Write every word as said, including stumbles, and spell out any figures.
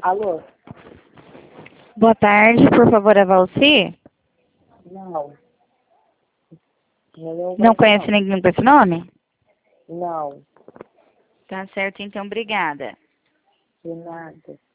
Alô? Boa tarde, por favor, é Valci? Não. Eu não Não conheço, conhece ninguém com esse nome? Não. Tá certo, então, obrigada. De nada.